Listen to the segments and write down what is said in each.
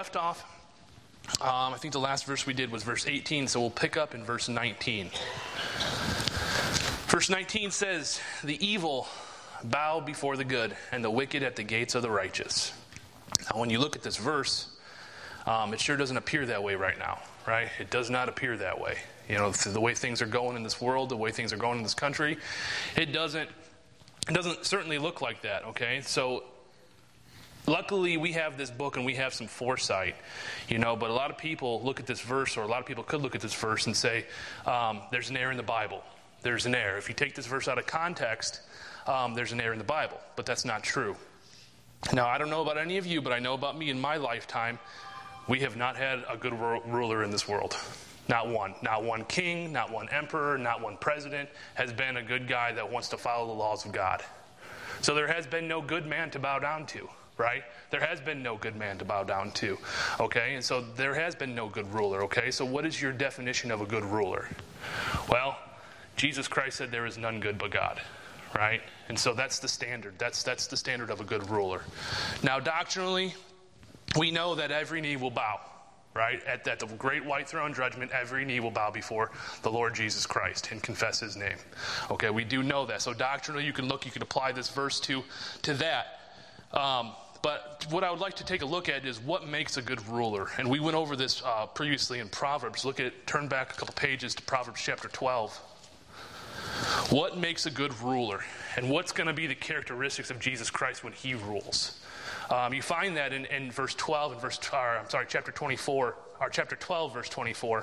left off, I think the last verse we did was verse 18, so we'll pick up in verse 19. Verse 19 says, "The evil bow before the good, and the wicked at the gates of the righteous." Now, when you look at this verse, it sure doesn't appear that way right now, right? It does not appear that way. You know, the way things are going in this world, the way things are going in this country, it doesn't certainly look like that, okay? So, luckily, we have this book and we have some foresight, you know, but a lot of people look at this verse, or a lot of people could look at this verse and say, there's an error in the Bible. There's an error. If you take this verse out of context, there's an error in the Bible, but that's not true. Now, I don't know about any of you, but I know about me in my lifetime, we have not had a good ruler in this world. Not one. Not one king, not one emperor, not one president has been a good guy that wants to follow the laws of God. So there has been no good man to bow down to, right? There has been no good man to bow down to, okay? And so there has been no good ruler, okay? So what is your definition of a good ruler? Well, Jesus Christ said there is none good but God, right? And so that's the standard. That's the standard of a good ruler. Now, doctrinally, we know that every knee will bow, right? At the great white throne judgment, every knee will bow before the Lord Jesus Christ and confess his name. Okay, we do know that. So doctrinally, you can apply this verse to that. But what I would like to take a look at is what makes a good ruler. And we went over this previously in Proverbs. Turn back a couple pages to Proverbs chapter 12. What makes a good ruler? And what's going to be the characteristics of Jesus Christ when he rules? You find that in verse 12 and chapter 24, or chapter 12, verse 24.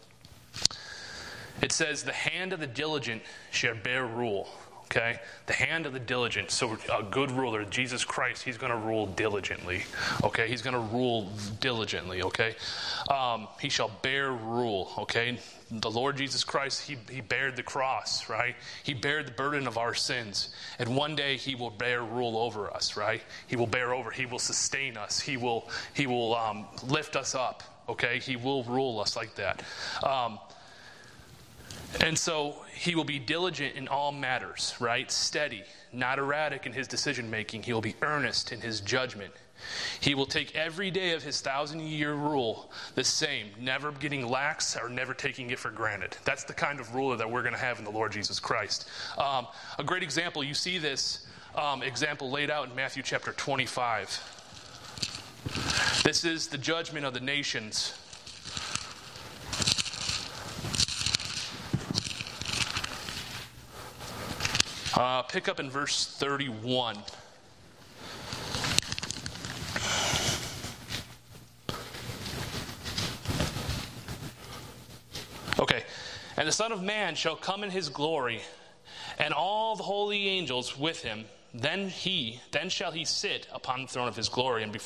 It says, "The hand of the diligent shall bear rule." Okay? The hand of the diligent. So a good ruler, Jesus Christ, he's going to rule diligently. Okay? He's going to rule diligently. Okay? He shall bear rule. Okay? The Lord Jesus Christ, he bared the cross, right? He bared the burden of our sins. And one day he will bear rule over us, right? He will bear over. He will sustain us. He will lift us up. Okay? He will rule us like that. And so he will be diligent in all matters, right? Steady, not erratic in his decision making. He will be earnest in his judgment. He will take every day of his 1,000-year rule the same, never getting lax or never taking it for granted. That's the kind of ruler that we're going to have in the Lord Jesus Christ. A great example, you see this example laid out in Matthew chapter 25. This is the judgment of the nations. Pick up in verse 31. Okay. "And the Son of Man shall come in his glory, and all the holy angels with him. Then shall he sit upon the throne of his glory, and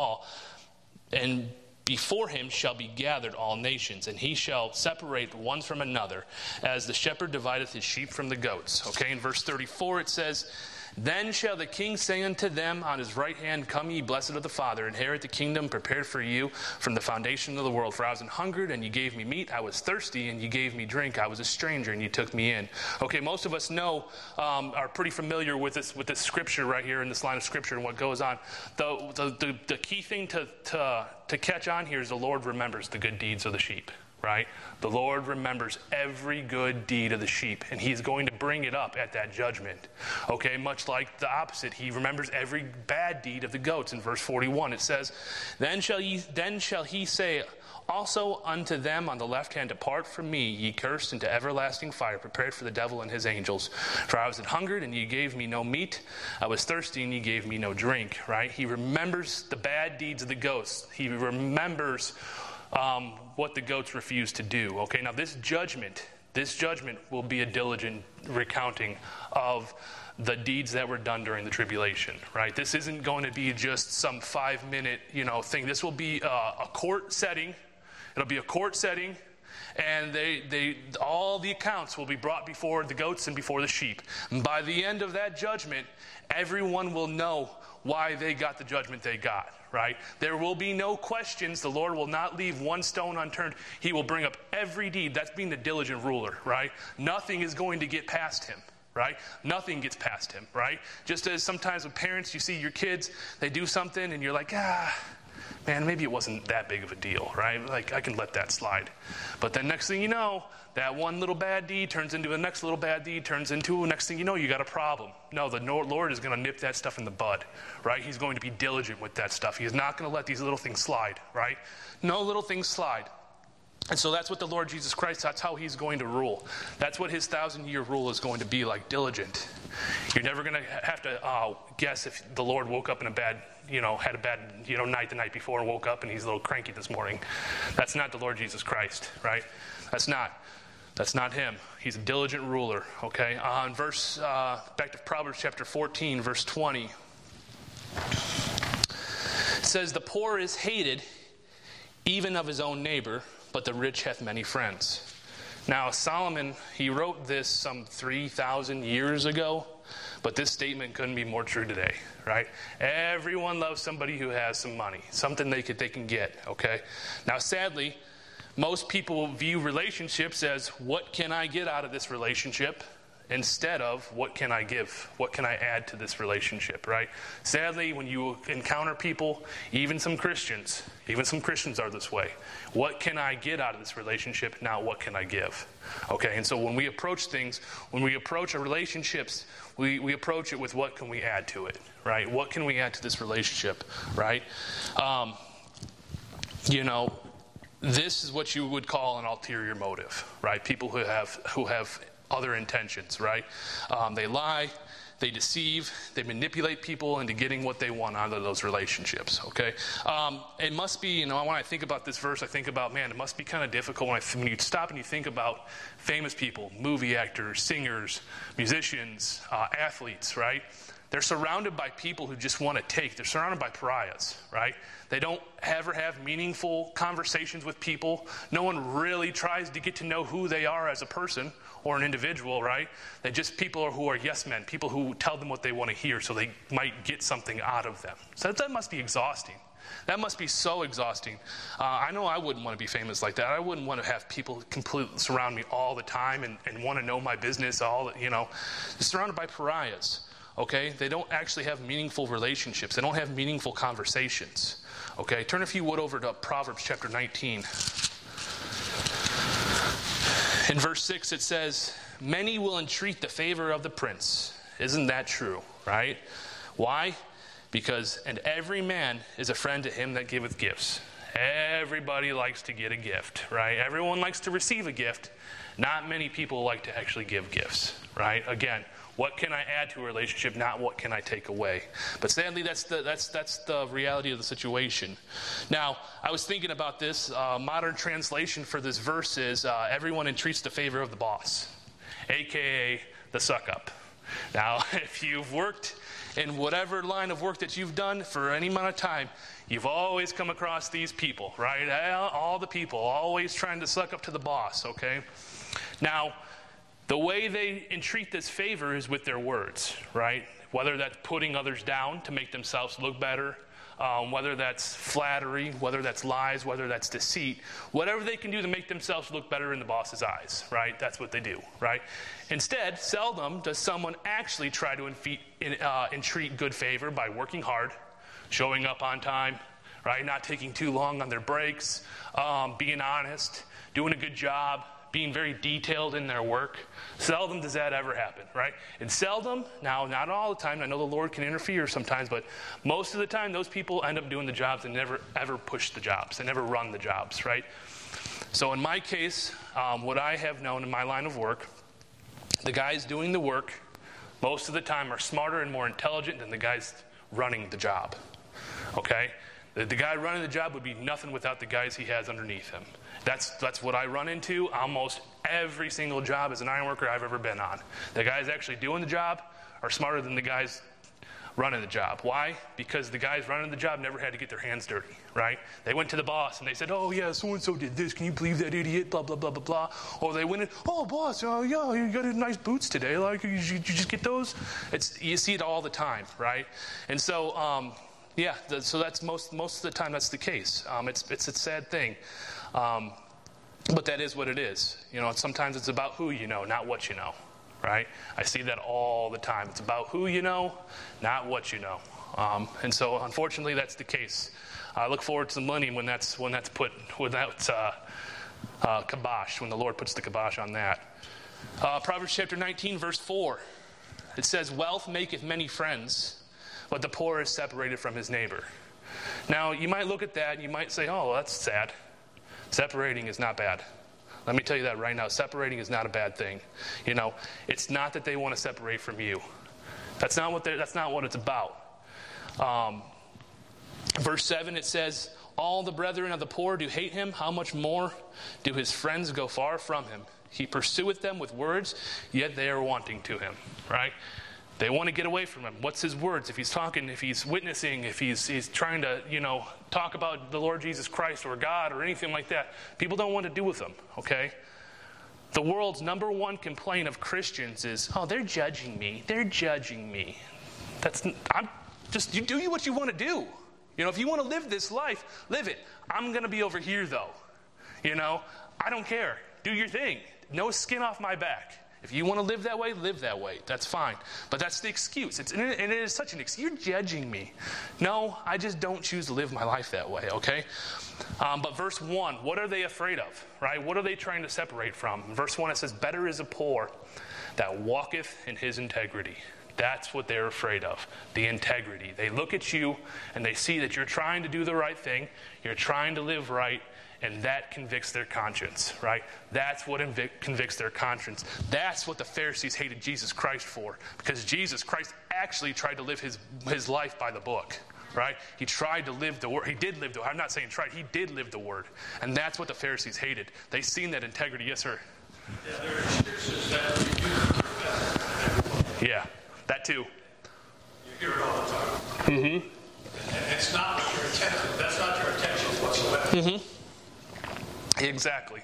before him shall be gathered all nations, and he shall separate one from another, as the shepherd divideth his sheep from the goats." Okay, in verse 34 it says, "Then shall the king say unto them on his right hand, Come ye, blessed of the Father, inherit the kingdom prepared for you from the foundation of the world. For I was an hungered, and ye gave me meat. I was thirsty, and ye gave me drink. I was a stranger, and ye took me in." Okay, most of us are pretty familiar with this scripture right here in this line of scripture and what goes on. The key thing to catch on here is the Lord remembers the good deeds of the sheep. Right? The Lord remembers every good deed of the sheep, and he's going to bring it up at that judgment. Okay, much like the opposite. He remembers every bad deed of the goats. In verse 41 it says, Then shall he say also unto them on the left hand, Depart from me, ye cursed, into everlasting fire, prepared for the devil and his angels. For I was an hungered, and ye gave me no meat. I was thirsty, and ye gave me no drink." Right? He remembers the bad deeds of the goats. He remembers what the goats refused to do. Okay, now this judgment will be a diligent recounting of the deeds that were done during the tribulation, right? This isn't going to be just some 5-minute, thing. This will be a court setting. It'll be a court setting, and all the accounts will be brought before the goats and before the sheep. And by the end of that judgment, everyone will know why they got the judgment they got, right? There will be no questions. The Lord will not leave one stone unturned. He will bring up every deed. That's being the diligent ruler, right? Nothing is going to get past him, right? Nothing gets past him, right? Just as sometimes with parents, you see your kids, they do something and you're like, man, maybe it wasn't that big of a deal, right? Like, I can let that slide. But then next thing you know, that one little bad deed turns into a next little bad deed, turns into, next thing you know, you got a problem. No, the Lord is going to nip that stuff in the bud, right? He's going to be diligent with that stuff. He's not going to let these little things slide, right? No little things slide. And so that's what the Lord Jesus Christ, that's how he's going to rule. That's what his 1,000-year rule is going to be like, diligent. You're never going to have to guess if the Lord woke up in a bad, had a bad, night the night before and woke up and he's a little cranky this morning. That's not the Lord Jesus Christ, right? That's not him. He's a diligent ruler, okay? Back to Proverbs chapter 14, verse 20. It says, the poor is hated even of his own neighbor, but the rich hath many friends. Now, Solomon, he wrote this some 3,000 years ago, but this statement couldn't be more true today, right? Everyone loves somebody who has some money, something they can get, okay? Now, sadly, most people view relationships as, what can I get out of this relationship? Instead of, what can I give? What can I add to this relationship, right? Sadly, when you encounter people, even some Christians are this way. What can I get out of this relationship? Now, what can I give? Okay, and so when we approach things, when we approach our relationships, we approach it with, what can we add to it, right? What can we add to this relationship, right? This is what you would call an ulterior motive, right? People who have other intentions, right? They lie, they deceive, they manipulate people into getting what they want out of those relationships, okay? It must be, when I think about this verse, I think about, man, it must be kind of difficult when you stop and you think about famous people, movie actors, singers, musicians, athletes, right? They're surrounded by people who just want to take. They're surrounded by pariahs, right? They don't ever have meaningful conversations with people. No one really tries to get to know who they are as a person or an individual, right? They're just people who are yes men, people who tell them what they want to hear so they might get something out of them. So that must be exhausting. That must be so exhausting. I know I wouldn't want to be famous like that. I wouldn't want to have people completely surround me all the time and want to know my business, They're surrounded by pariahs. Okay, they don't actually have meaningful relationships. They don't have meaningful conversations. Okay, turn if you would over to Proverbs chapter 19. In verse 6 it says, many will entreat the favor of the prince. Isn't that true, right? Why? Because, and every man is a friend to him that giveth gifts. Everybody likes to get a gift, right? Everyone likes to receive a gift. Not many people like to actually give gifts, right? Again, what can I add to a relationship, not what can I take away? But sadly, that's the reality of the situation. Now, I was thinking about this. Modern translation for this verse is, everyone entreats the favor of the boss, a.k.a. the suck-up. Now, if you've worked in whatever line of work that you've done for any amount of time, you've always come across these people, right? All the people, always trying to suck up to the boss, okay? Now, the way they entreat this favor is with their words, right? Whether that's putting others down to make themselves look better, whether that's flattery, whether that's lies, whether that's deceit, whatever they can do to make themselves look better in the boss's eyes, right? That's what they do, right? Instead, seldom does someone actually try to entreat good favor by working hard, showing up on time, right? Not taking too long on their breaks, being honest, doing a good job, being very detailed in their work. Seldom does that ever happen, right? And seldom, now not all the time, I know the Lord can interfere sometimes, but most of the time those people end up doing the jobs and never ever push the jobs. They never run the jobs, right? So in my case, what I have known in my line of work, the guys doing the work most of the time are smarter and more intelligent than the guys running the job, okay? The guy running the job would be nothing without the guys he has underneath him. That's what I run into almost every single job as an iron worker I've ever been on. The guys actually doing the job are smarter than the guys running the job. Why? Because the guys running the job never had to get their hands dirty, right? They went to the boss and they said, oh yeah, so-and-so did this. Can you believe that idiot? Blah, blah, blah, blah, blah. Or they went in, oh boss, yeah, you got nice boots today. Like, you just get those? You see it all the time, right? And so, so that's most of the time that's the case. It's a sad thing. But that is what it is. Sometimes it's about who you know, not what you know, right? I see that all the time. It's about who you know, not what you know. And so, unfortunately, that's the case. I look forward to the millennium when that's put without kibosh, when the Lord puts the kibosh on that. Proverbs chapter 19, verse 4. It says, wealth maketh many friends, but the poor is separated from his neighbor. Now, you might look at that and you might say, oh, well, that's sad. Separating is not bad. Let me tell you that right now. Separating is not a bad thing. It's not that they want to separate from you. That's not what it's about. Verse 7, it says, all the brethren of the poor do hate him. How much more do his friends go far from him? He pursueth them with words, yet they are wanting to him. Right? They want to get away from him. What's his words? If he's talking, if he's witnessing, if he's trying to, talk about the Lord Jesus Christ or God or anything like that, people don't want to do with him, okay? The world's number one complaint of Christians is, oh, they're judging me. They're judging me. You do what you want to do. If you want to live this life, live it. I'm going to be over here, though. I don't care. Do your thing. No skin off my back. If you want to live that way, live that way. That's fine. But that's the excuse. And it is such an excuse. You're judging me. No, I just don't choose to live my life that way, okay? But verse 1, what are they afraid of, right? What are they trying to separate from? In verse 1, it says, better is a poor that walketh in his integrity. That's what they're afraid of, the integrity. They look at you and they see that you're trying to do the right thing. You're trying to live right. And that convicts their conscience, right? That's what convicts their conscience. That's what the Pharisees hated Jesus Christ for. Because Jesus Christ actually tried to live his life by the book, right? He tried to live the word. He did live the word. I'm not saying tried. He did live the word. And that's what the Pharisees hated. They seen that integrity. Yes, sir? Yeah, there are excuses that you do. Yeah, that too. You hear it all the time. Mm-hmm. And it's not what your intention. That's not your intention whatsoever. Mm-hmm. Exactly.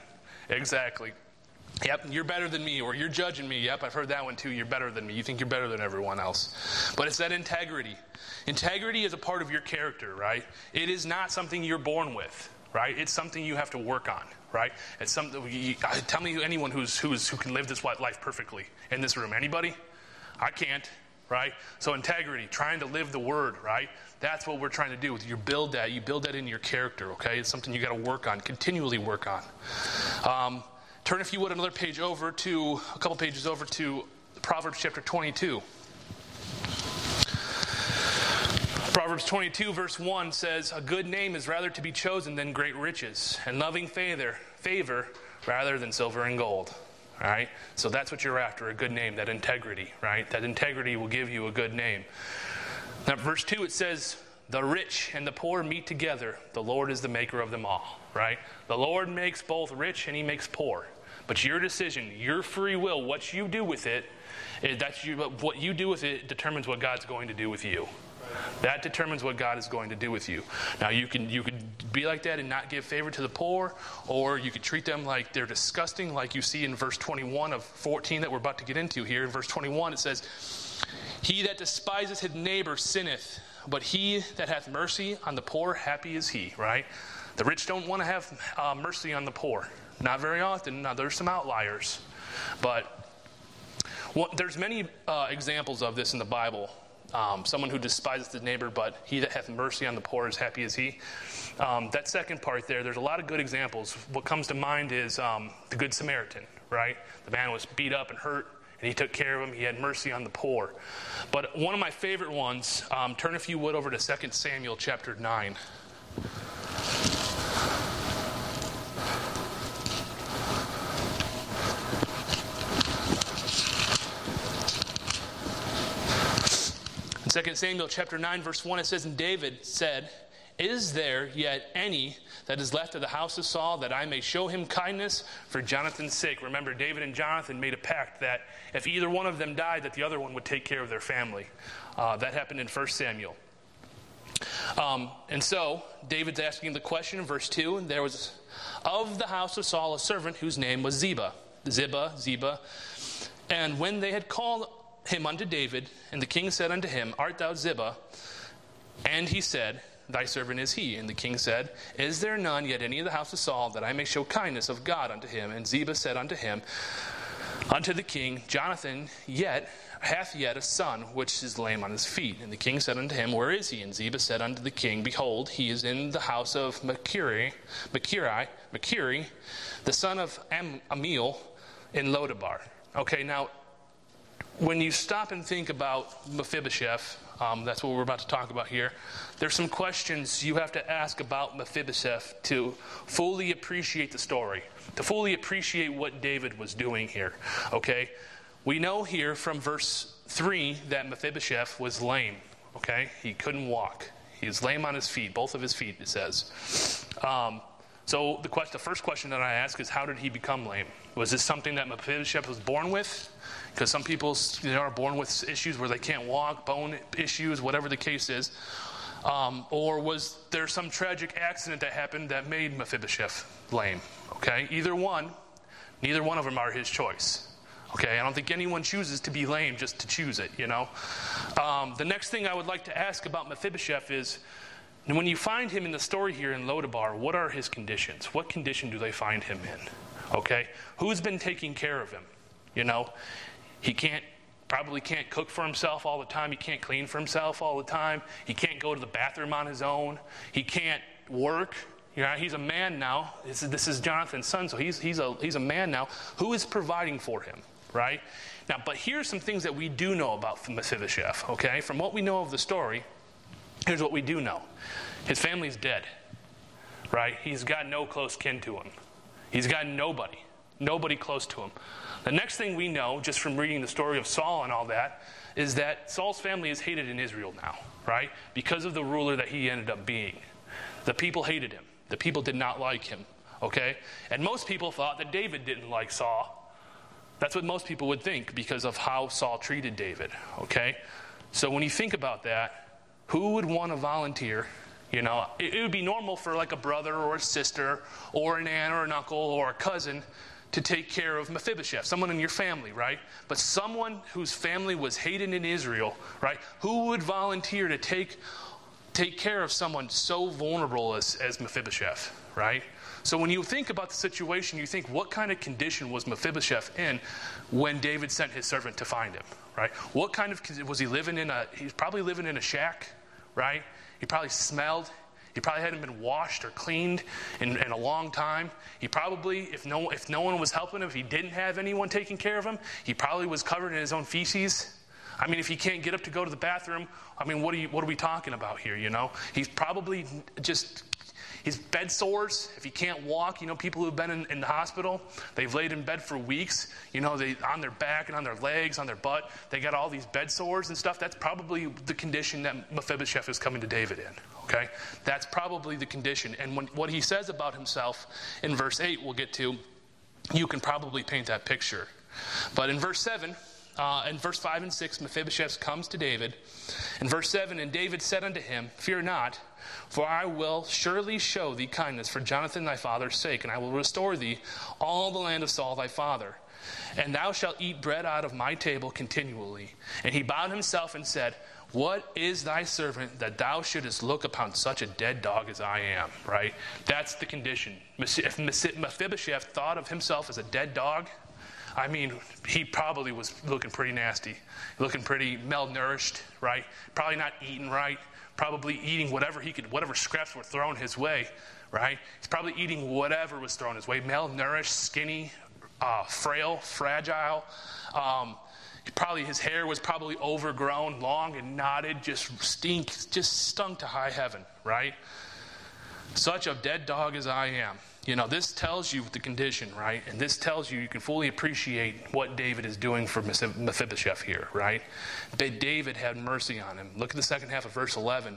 Yep, you're better than me, or you're judging me. Yep, I've heard that one too. You're better than me. You think you're better than everyone else. But it's that integrity. Integrity is a part of your character, right? It is not something you're born with, right? It's something you have to work on, right? It's something. Tell me anyone who can live this life perfectly in this room. Anybody? I can't. Right? So integrity, trying to live the word, right? That's what we're trying to do. You build that in your character, okay? It's something you got to work on, continually work on. Turn, if you would, a couple pages over to Proverbs chapter 22. Proverbs 22 verse 1 says, a good name is rather to be chosen than great riches, and loving favor rather than silver and gold. All right? So that's what you're after, a good name, that integrity, right? That integrity will give you a good name. Now, verse 2, it says, the rich and the poor meet together. The Lord is the maker of them all, right? The Lord makes both rich and he makes poor. But your decision, your free will, what you do with it, what you do with it determines what God's going to do with you. That determines what God is going to do with you. Now, you could be like that and not give favor to the poor, or you could treat them like they're disgusting, like you see in verse 21 of 14 that we're about to get into here. In verse 21, it says, he that despiseth his neighbor sinneth, but he that hath mercy on the poor, happy is he, right? The rich don't want to have mercy on the poor. Not very often. Now, there's some outliers. But there's many examples of this in the Bible. Someone who despises his neighbor, but he that hath mercy on the poor is happy as he. That second part there's a lot of good examples. What comes to mind is the Good Samaritan, right? The man was beat up and hurt, and he took care of him. He had mercy on the poor. But one of my favorite ones, turn if you would over to 2 Samuel chapter 9. In 2 Samuel chapter 9, verse 1, it says, and David said, is there yet any that is left of the house of Saul, that I may show him kindness for Jonathan's sake? Remember, David and Jonathan made a pact that if either one of them died, that the other one would take care of their family. That happened in 1 Samuel. And so, David's asking the question in verse 2, and there was of the house of Saul a servant whose name was Ziba. And when they had called him unto David, and the king said unto him, art thou Ziba? And he said, thy servant is he. And the king said, is there none yet any of the house of Saul, that I may show kindness of God unto him? And Ziba said unto him, unto the king, Jonathan yet hath yet a son, which is lame on his feet. And the king said unto him, Where is he? And Ziba said unto the king, Behold, he is in the house of Machiri, the son of Amiel, in Lodabar. Okay, now, when you stop and think about Mephibosheth, that's what we're about to talk about here, there's some questions you have to ask about Mephibosheth to fully appreciate the story, to fully appreciate what David was doing here, okay? We know here from verse 3 that Mephibosheth was lame, okay? He couldn't walk. He was lame on his feet, both of his feet, it says. So the first question that I ask is, how did he become lame? Was this something that Mephibosheth was born with? Because some people are born with issues where they can't walk, bone issues, whatever the case is. Or was there some tragic accident that happened that made Mephibosheth lame? Okay, either one, neither one of them are his choice. Okay, I don't think anyone chooses to be lame just to choose it, you know. The next thing I would like to ask about Mephibosheth is, when you find him in the story here in Lodabar, what are his conditions? What condition do they find him in? Okay, who's been taking care of him? You know, he probably can't cook for himself all the time. He can't clean for himself all the time. He can't go to the bathroom on his own. He can't work. You know, he's a man now. This is Jonathan's son, so he's a man now. Who is providing for him, right? Now, but here's some things that we do know about Mephibosheth, okay? From what we know of the story, here's what we do know. His family's dead, right? He's got no close kin to him. He's got nobody close to him. The next thing we know, just from reading the story of Saul and all that, is that Saul's family is hated in Israel now, right? Because of the ruler that he ended up being. The people hated him. The people did not like him, okay? And most people thought that David didn't like Saul. That's what most people would think because of how Saul treated David, okay? So when you think about that, who would want to volunteer? You know, it would be normal for like a brother or a sister or an aunt or an uncle or a cousin to take care of Mephibosheth, someone in your family, right? But someone whose family was hated in Israel, right? Who would volunteer to take care of someone so vulnerable as Mephibosheth, right? So when you think about the situation, you think, what kind of condition was Mephibosheth in when David sent his servant to find him, right? What kind of, was he living in he's probably living in a shack, right? He probably smelled. He probably hadn't been washed or cleaned in a long time. He probably, if no one was helping him, if he didn't have anyone taking care of him, he probably was covered in his own feces. I mean, if he can't get up to go to the bathroom, I mean, what are we talking about here, you know? He's probably just, his bed sores, if he can't walk, you know, people who've been in the hospital, they've laid in bed for weeks, you know, they on their back and on their legs, on their butt, they got all these bed sores and stuff. That's probably the condition that Mephibosheth is coming to David in, okay? That's probably the condition. And what he says about himself in verse 8, we'll get to, you can probably paint that picture. But in verse 7, in verse 5 and 6, Mephibosheth comes to David. In verse 7, and David said unto him, Fear not, for I will surely show thee kindness for Jonathan thy father's sake, and I will restore thee all the land of Saul thy father. And thou shalt eat bread out of my table continually. And he bowed himself and said, What is thy servant that thou shouldest look upon such a dead dog as I am? Right? That's the condition. If Mephibosheth thought of himself as a dead dog, I mean, he probably was looking pretty nasty, looking pretty malnourished, right? Probably not eating right, probably eating whatever scraps were thrown his way, right? He's probably eating whatever was thrown his way, malnourished, skinny, frail, fragile. His hair was probably overgrown, long and knotted, just stunk to high heaven, right? Such a dead dog as I am. You know, this tells you the condition, right? And this tells you can fully appreciate what David is doing for Mephibosheth here, right? David had mercy on him. Look at the second half of verse 11.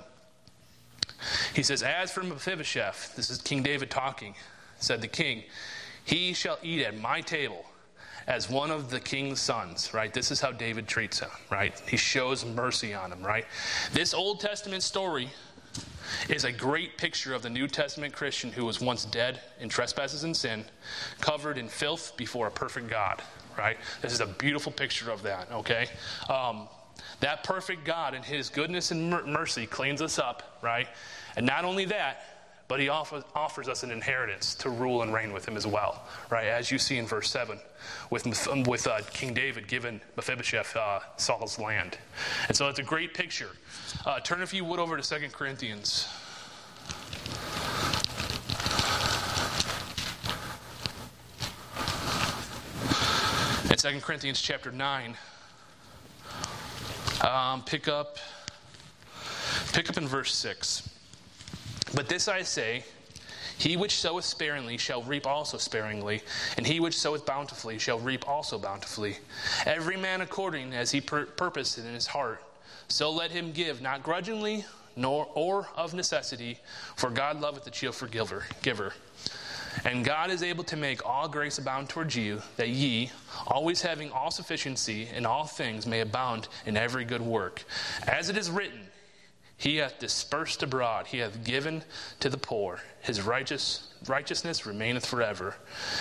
He says, As for Mephibosheth, this is King David talking, said the king, he shall eat at my table as one of the king's sons, right? This is how David treats him, right? He shows mercy on him, right? This Old Testament story is a great picture of the New Testament Christian who was once dead in trespasses and sin, covered in filth before a perfect God, right? This is a beautiful picture of that, okay? That perfect God in his goodness and mercy cleans us up, right? And not only that, but he offers us an inheritance to rule and reign with him as well, right? As you see in verse 7, with King David giving Mephibosheth Saul's land. And so it's a great picture. Turn, if you would, over to 2 Corinthians. In 2 Corinthians chapter 9, pick up in verse 6. But this I say, he which soweth sparingly shall reap also sparingly, and he which soweth bountifully shall reap also bountifully. Every man according as he purposed in his heart, so let him give, not grudgingly, or of necessity, for God loveth the cheerful giver. And God is able to make all grace abound toward you, that ye, always having all sufficiency in all things, may abound in every good work. As it is written, he hath dispersed abroad, he hath given to the poor. His righteousness remaineth forever.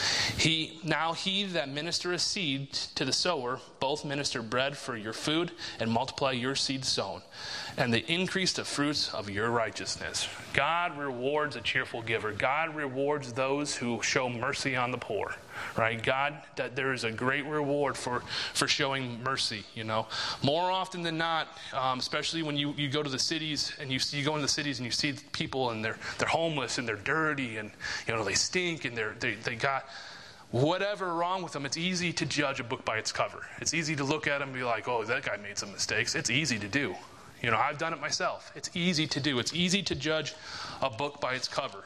He that ministereth seed to the sower, both minister bread for your food, and multiply your seed sown, and the increase of fruits of your righteousness. God rewards a cheerful giver. God rewards those who show mercy on the poor. Right? God, that there is a great reward for showing mercy, More often than not, especially when you go to the cities and you go into the cities and you see people and they're homeless and they're dirty and they stink and they got whatever wrong with them. It's easy to judge a book by its cover. It's easy to look at them and be like, oh, that guy made some mistakes. It's easy to do. I've done it myself. It's easy to do. It's easy to judge a book by its cover.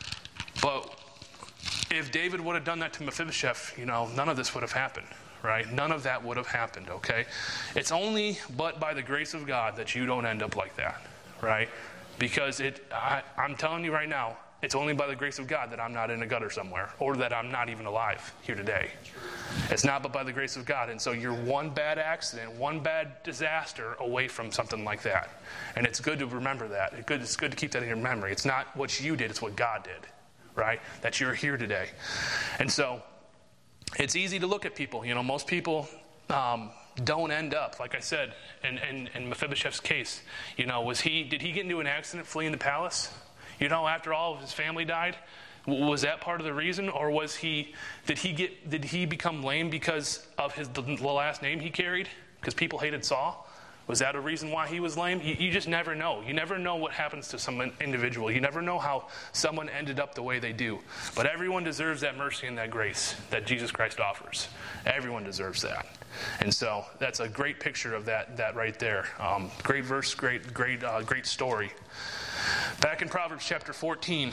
But if David would have done that to Mephibosheth, none of this would have happened, right? None of that would have happened, okay? It's only but by the grace of God that you don't end up like that, right? Because I'm telling you right now, it's only by the grace of God that I'm not in a gutter somewhere, or that I'm not even alive here today. It's not but by the grace of God. And so you're one bad accident, one bad disaster away from something like that. And it's good to remember that. It's good to keep that in your memory. It's not what you did, it's what God did, right? That you're here today. And so it's easy to look at people. Most people don't end up, like I said, in Mephibosheth's case. Did he get into an accident fleeing the palace? After all of his family died? Was that part of the reason? Or did he become lame because of the last name he carried? Because people hated Saul? Was that a reason why he was lame? You just never know. You never know what happens to some individual. You never know how someone ended up the way they do. But everyone deserves that mercy and that grace that Jesus Christ offers. Everyone deserves that. And so that's a great picture of that right there. Great verse, great story. Back in Proverbs chapter 14.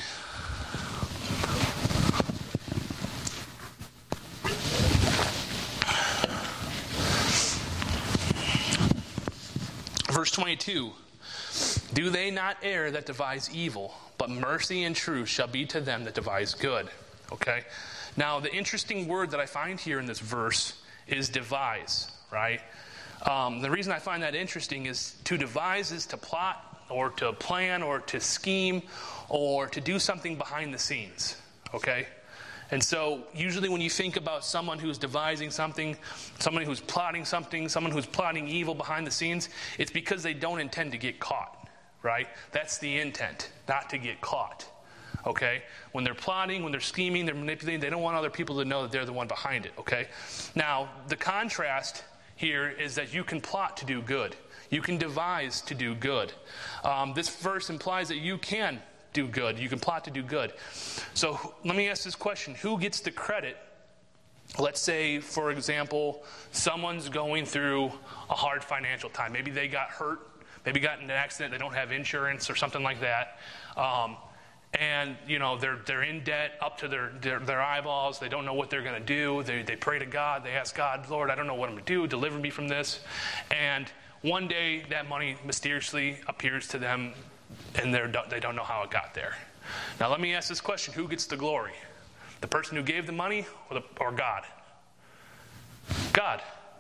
Verse 22. Do they not err that devise evil, but mercy and truth shall be to them that devise good. Okay? Now, the interesting word that I find here in this verse is devise, right? The reason I find that interesting is to devise is to plot, or to plan, or to scheme, or to do something behind the scenes, okay? And so usually when you think about someone who's devising something, someone who's plotting something, someone who's plotting evil behind the scenes, it's because they don't intend to get caught, right? That's the intent, not to get caught, okay? When they're plotting, when they're scheming, they're manipulating, they don't want other people to know that they're the one behind it, okay? Now, the contrast here is that you can plot to do good. You can devise to do good. This verse implies that you can do good. You can plot to do good. So let me ask this question. Who gets the credit? Let's say, for example, someone's going through a hard financial time. Maybe they got hurt. Maybe got in an accident. They don't have insurance or something like that. And, they're in debt up to their eyeballs. They don't know what they're going to do. They pray to God. They ask God, Lord, I don't know what I'm going to do. Deliver me from this. And one day, that money mysteriously appears to them, and they don't know how it got there. Now, let me ask this question. Who gets the glory? The person who gave the money or God? God.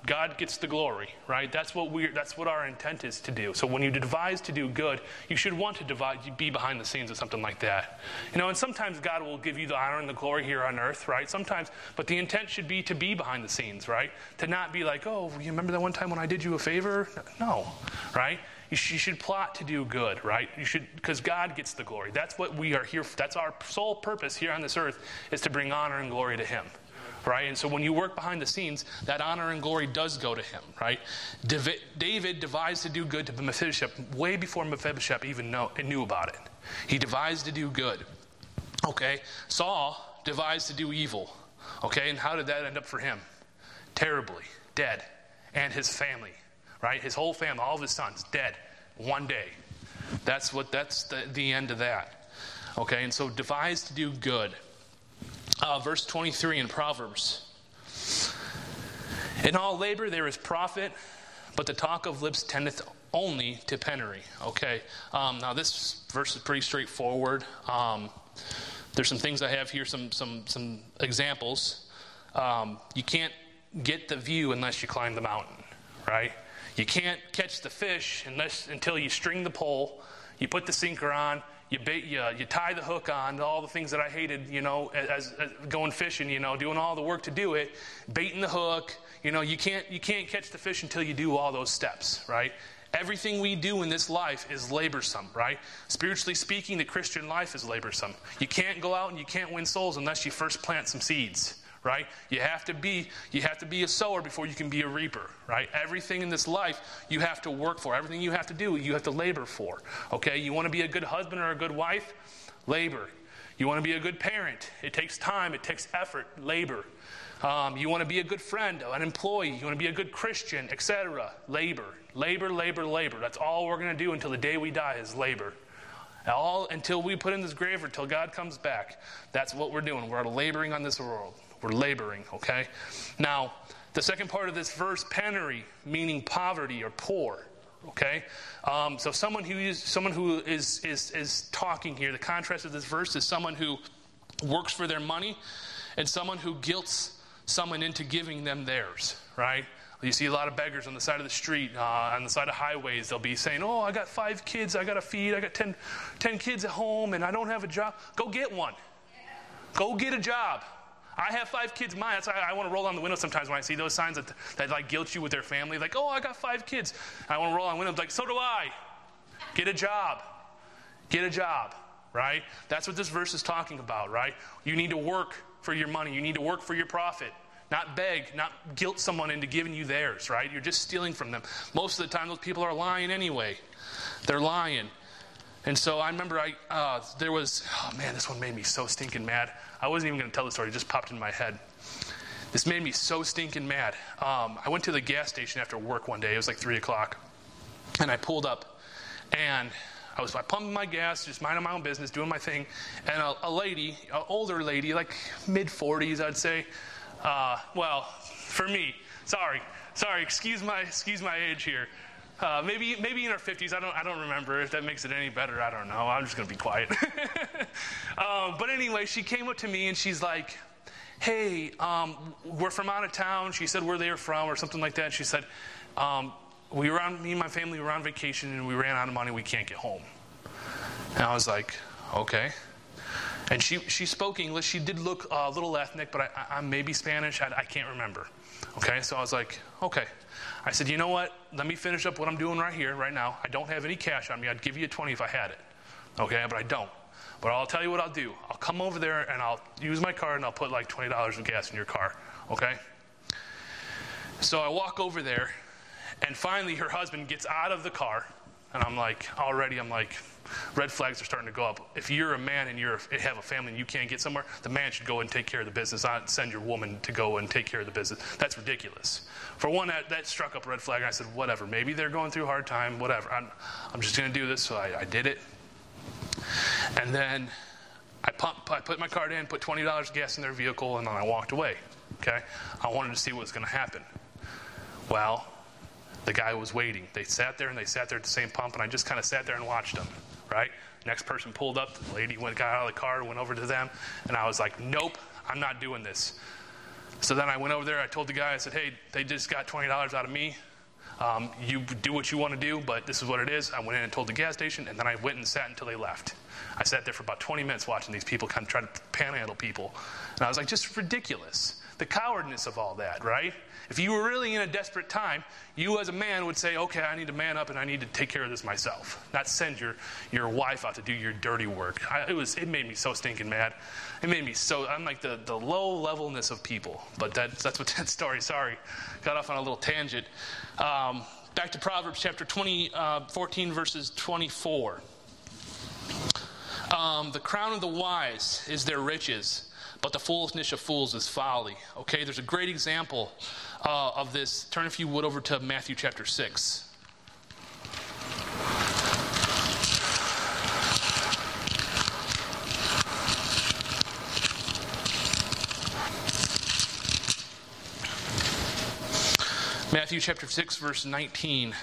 God gets the glory, right? That's what our intent is to do. So when you devise to do good, you should want to be behind the scenes of something like that. And sometimes God will give you the honor and the glory here on earth, right? Sometimes, but the intent should be to be behind the scenes, right? To not be like, oh, you remember that one time when I did you a favor? No, right? You should plot to do good, right? You should, because God gets the glory. That's what we are here for. That's our sole purpose here on this earth, is to bring honor and glory to Him. Right? And so when you work behind the scenes, that honor and glory does go to him, right? David devised to do good to Mephibosheth way before Mephibosheth even knew about it. He devised to do good. Okay? Saul devised to do evil. Okay? And how did that end up for him? Terribly. Dead. And his family. Right? His whole family, all of his sons, dead. One day. That's the end of that. Okay? And so devised to do good. Verse 23 in Proverbs. In all labor there is profit, but the talk of lips tendeth only to penury. Okay. Now this verse is pretty straightforward. There's some things I have here, some examples. You can't get the view unless you climb the mountain, right? You can't catch the fish until you string the pole, you put the sinker on, you tie the hook on, all the things that I hated, as going fishing, doing all the work to do it, baiting the hook, you can't catch the fish until you do all those steps, right? Everything we do in this life is laborsome, right? Spiritually speaking, the Christian life is laborsome. You can't go out and you can't win souls unless you first plant some seeds. Right? You have to be a sower before you can be a reaper, right? Everything in this life you have to work for. Everything you have to do, you have to labor for. Okay? You want to be a good husband or a good wife? Labor. You want to be a good parent? It takes time, it takes effort, labor. You want to be a good friend, an employee, you want to be a good Christian, etc. Labor. Labor, labor, labor. That's all we're going to do until the day we die is labor. All until we put in this grave or until God comes back. That's what we're doing. We're laboring on this world. We're laboring, okay? Now, the second part of this verse, penury, meaning poverty or poor, okay? So someone who is talking here, the contrast of this verse is someone who works for their money and someone who guilts someone into giving them theirs, right? You see a lot of beggars on the side of the street, on the side of highways. They'll be saying, oh, I got 5 kids I got to feed. I got 10 kids at home and I don't have a job. Go get one. Go get a job. I have 5 kids of mine. That's why I want to roll down the window sometimes when I see those signs that like guilt you with their family. Like, oh, I got 5 kids. I want to roll down the window. Like, so do I. Get a job. Get a job, right? That's what this verse is talking about, right? You need to work for your money. You need to work for your profit. Not beg, not guilt someone into giving you theirs, right? You're just stealing from them. Most of the time, those people are lying anyway. They're lying. And so I remember there was, oh man, this one made me so stinking mad. I wasn't even going to tell the story. It just popped in my head. This made me so stinking mad. I went to the gas station after work one day. It was like 3 o'clock. And I pulled up. And I was pumping my gas, just minding my own business, doing my thing. And a lady, an older lady, like mid-40s, I'd say. Well, for me, sorry, excuse my age here. Maybe in her 50s. I don't remember. If that makes it any better, I don't know. I'm just gonna be quiet. But anyway, she came up to me and she's like, "Hey, we're from out of town." She said where they were from or something like that. And she said, me and my family were on vacation and we ran out of money. We can't get home." And I was like, "Okay." And she spoke English. She did look a little ethnic, but I'm maybe Spanish. I can't remember. Okay, so I was like, okay. I said, you know what? Let me finish up what I'm doing right here, right now. I don't have any cash on me. I'd give you a 20 if I had it. Okay, but I don't. But I'll tell you what I'll do. I'll come over there and I'll use my card and I'll put like $20 of gas in your car. Okay? So I walk over there and finally her husband gets out of the car and I'm like, red flags are starting to go up. If you're a man and you have a family and you can't get somewhere, the man should go and take care of the business, not send your woman to go and take care of the business. That's ridiculous. For one, that struck up a red flag. I said, whatever. Maybe they're going through a hard time, whatever. I'm just going to do this. So I did it. And then I put my card in, put $20 of gas in their vehicle, and then I walked away. Okay? I wanted to see what was going to happen. Well, the guy was waiting. They sat there at the same pump, and I just kind of sat there and watched them, right? Next person pulled up. The lady got out of the car, went over to them, and I was like, nope, I'm not doing this. So then I went over there. I told the guy, I said, hey, they just got $20 out of me. You do what you want to do, but this is what it is. I went in and told the gas station, and then I went and sat until they left. I sat there for about 20 minutes watching these people kind of try to panhandle people. And I was like, just ridiculous. The cowardness of all that, right? If you were really in a desperate time, you as a man would say, okay, I need to man up and I need to take care of this myself. Not send your wife out to do your dirty work. It made me so stinking mad. It made me so, I'm like the low levelness of people. But that's what that story, sorry, got off on a little tangent. Back to Proverbs chapter 14, verses 24. The crown of the wise is their riches, but the foolishness of fools is folly. Okay, there's a great example of this. Turn, if you would, over to Matthew chapter 6. Matthew chapter 6, verse 19.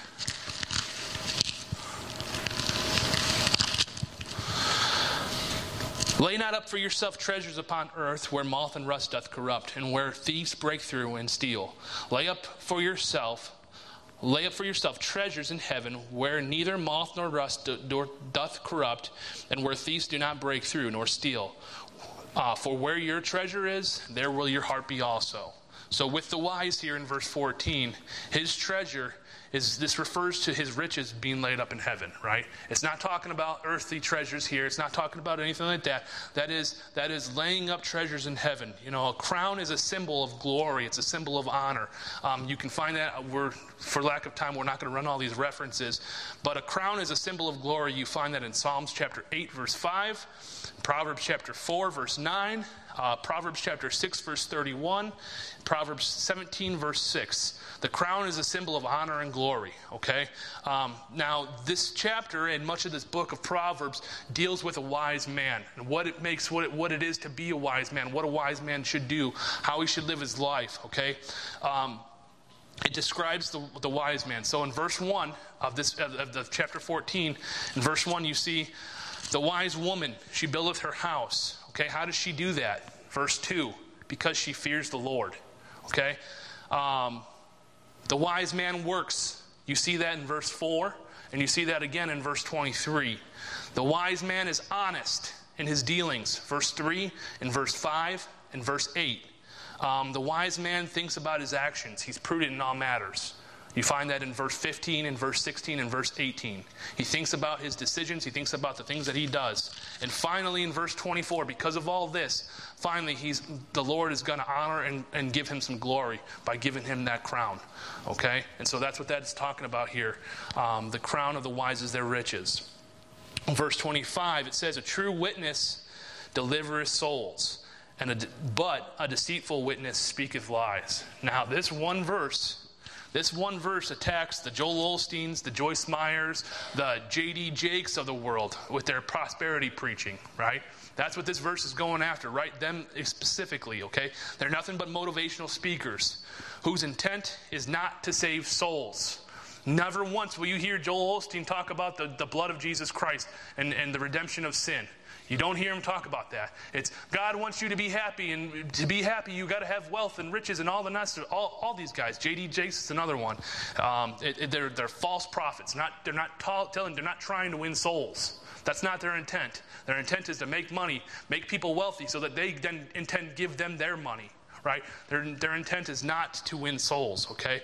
Lay not up for yourself treasures upon earth, where moth and rust doth corrupt, and where thieves break through and steal. Lay up for yourself treasures in heaven, where neither moth nor rust doth corrupt, and where thieves do not break through nor steal. For where your treasure is, there will your heart be also. So with the wise here in verse 14, his treasure this refers to his riches being laid up in heaven, right? It's not talking about earthly treasures here. It's not talking about anything like that. That is laying up treasures in heaven. You know, a crown is a symbol of glory. It's a symbol of honor. You can find that. For lack of time, we're not going to run all these references. But a crown is a symbol of glory. You find that in Psalms chapter 8, verse 5, Proverbs chapter 4, verse 9, Proverbs chapter 6, verse 31, Proverbs 17, verse 6. The crown is a symbol of honor and glory, okay? Now, this chapter and much of this book of Proverbs deals with a wise man and what it is to be a wise man, what a wise man should do, how he should live his life, okay? It describes the wise man. So in verse 1 of the chapter 14, in verse 1 you see the wise woman, she buildeth her house. Okay, how does she do that? Verse 2, because she fears the Lord. Okay? The wise man works. You see that in verse 4, and you see that again in verse 23. The wise man is honest in his dealings. Verse 3, and verse 5, and verse 8. The wise man thinks about his actions. He's prudent in all matters. You find that in verse 15 and verse 16 and verse 18. He thinks about his decisions. He thinks about the things that he does. And finally in verse 24, because of all this, finally the Lord is going to honor and give him some glory by giving him that crown. Okay? And so that's what that's talking about here. The crown of the wise is their riches. In verse 25, it says, a true witness delivereth souls, but a deceitful witness speaketh lies. Now, this one verse attacks the Joel Osteens, the Joyce Meyers, the J.D. Jakes of the world with their prosperity preaching, right? That's what this verse is going after, right? Them specifically, okay? They're nothing but motivational speakers whose intent is not to save souls. Never once will you hear Joel Osteen talk about the blood of Jesus Christ and the redemption of sin. You don't hear him talk about that. It's God wants you to be happy, and to be happy, you got to have wealth and riches and all the nuts. All these guys. J.D. Jakes is another one. They're false prophets. They're not trying to win souls. That's not their intent. Their intent is to make money, make people wealthy, so that they then intend to give them their money. Right? Their intent is not to win souls. Okay.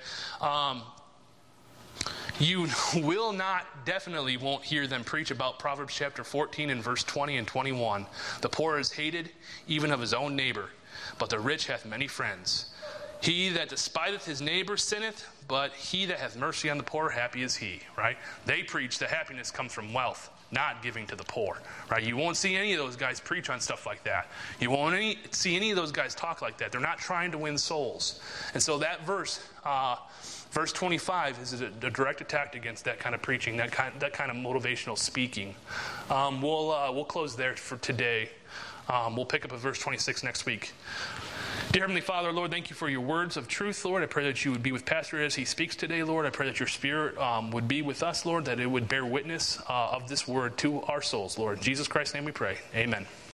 You definitely won't hear them preach about Proverbs chapter 14 and verse 20 and 21. The poor is hated, even of his own neighbor, but the rich hath many friends. He that despiseth his neighbor sinneth, but he that hath mercy on the poor, happy is he. Right? They preach that happiness comes from wealth, not giving to the poor. Right? You won't see any of those guys preach on stuff like that. You won't see any of those guys talk like that. They're not trying to win souls. And so that verse 25 is a direct attack against that kind of preaching, that kind of motivational speaking. We'll close there for today. We'll pick up at verse 26 next week. Dear Heavenly Father, Lord, thank you for your words of truth, Lord. I pray that you would be with Pastor as he speaks today, Lord. I pray that your Spirit would be with us, Lord, that it would bear witness of this word to our souls, Lord. In Jesus Christ's name we pray. Amen.